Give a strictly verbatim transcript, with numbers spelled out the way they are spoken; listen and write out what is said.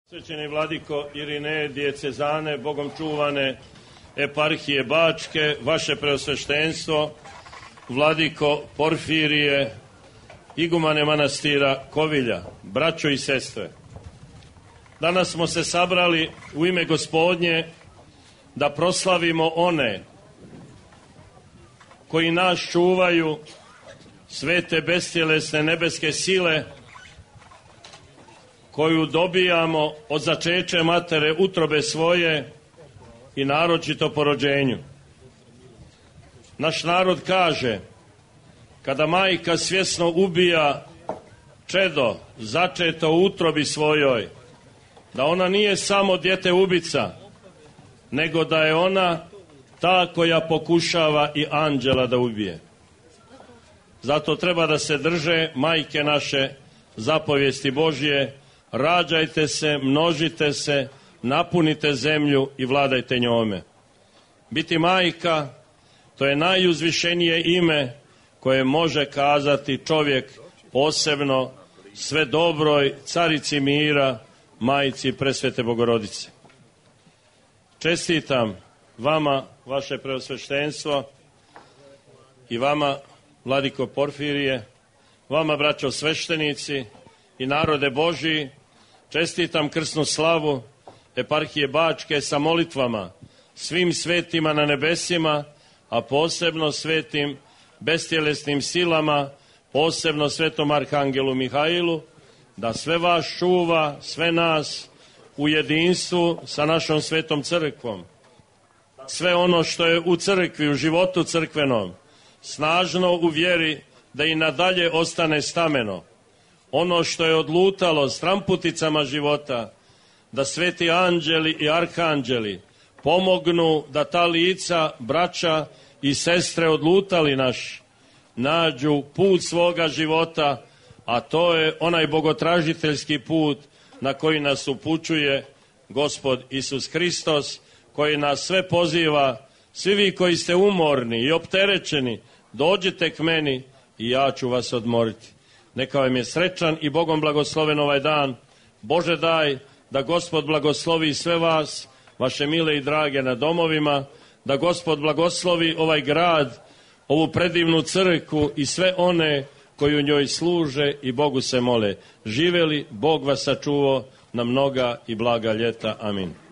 Svećeni vladiko Irineje dijecezane, Bogom čuvane eparhije Bačke, vaše preosveštenstvo, vladiko Porfirije, igumane manastira Kovilja, braćo i sestre. Danas smo se sabrali u ime Gospodnje da proslavimo one koji nas čuvaju, svete bestjelesne nebeske sile koju dobijamo od začeća matere utrobe svoje i naročito po rođenju. Naš narod kaže, kada majka svjesno ubija čedo začeto u utrobi svojoj, da ona nije samo dijete ubica, nego da je ona ta koja pokušava i anđela da ubije. Zato treba da se drže majke naše zapovijesti Božje: rađajte se, množite se, napunite zemlju i vladajte njome. Biti majka, to je najuzvišenije ime koje može kazati čovjek, posebno sve dobroj carici mira, majci presvete Bogorodice. Čestitam vama, vaše preosveštenstvo, i vama, vladiko Porfirije, vama, braćo sveštenici i narode Božiji. Čestitam krsnu slavu eparhije Bačke sa molitvama svim svetima na nebesima, a posebno svetim bestjelesnim silama, posebno svetom arhangelu Mihailu, da sve vas čuva, sve nas u jedinstvu sa našom svetom crkvom. Sve ono što je u crkvi, u životu crkvenom, snažno u vjeri, da i nadalje ostane stameno. Ono što je odlutalo stramputicama života, da sveti anđeli i arhanđeli pomognu da ta lica, braća i sestre odlutali naš, nađu put svoga života, a to je onaj bogotražiteljski put na koji nas upućuje Gospod Isus Hristos, koji nas sve poziva: svi vi koji ste umorni i opterećeni, dođite k meni i ja ću vas odmoriti. Neka vam je srećan i Bogom blagosloven ovaj dan. Bože, daj da Gospod blagoslovi sve vas, vaše mile i drage na domovima, da Gospod blagoslovi ovaj grad, ovu predivnu crkvu i sve one koji u njoj služe i Bogu se mole. Živeli, Bog vas sačuvao na mnoga i blaga ljeta. Amin.